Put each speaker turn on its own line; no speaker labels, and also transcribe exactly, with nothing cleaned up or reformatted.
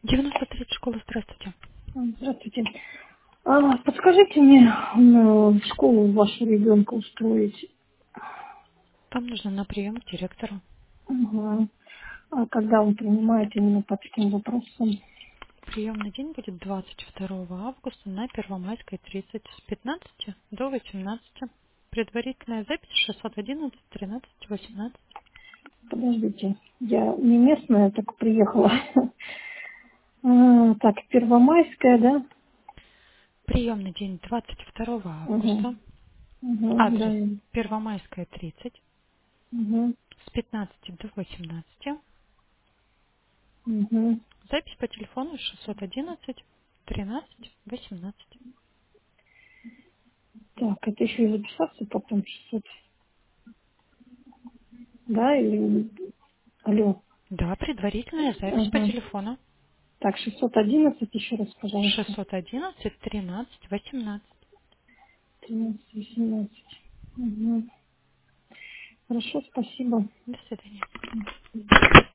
девяносто тридцать школа, здравствуйте.
А, Здравствуйте. А, подскажите мне, м, в школу вашего ребенка устроить?
Вам нужно на прием к директору.
Ага. А когда он принимает именно по таким вопросам?
Приемный день будет двадцать второго августа на Первомайской тридцать с пятнадцати до восемнадцати. Предварительная запись шестьсот одиннадцать тринадцать восемнадцать.
Подождите, я не местная, так приехала. А, так, Первомайская, да?
Приемный день двадцать второго
Угу.
августа.
Угу, да.
Адрес Первомайская тридцать
Угу.
с пятнадцати до восемнадцати.
Угу.
Запись по телефону шестьсот одиннадцать тринадцать восемнадцать.
Так, это еще и записаться потом шестьсот, да, или... Алло.
Да, предварительная запись по
Ага.
телефону
Так, шестьсот одиннадцать еще раз, пожалуйста.
шестьсот одиннадцать тринадцать восемнадцать.
тринадцать восемнадцать. Угу. Хорошо, спасибо.
До свидания.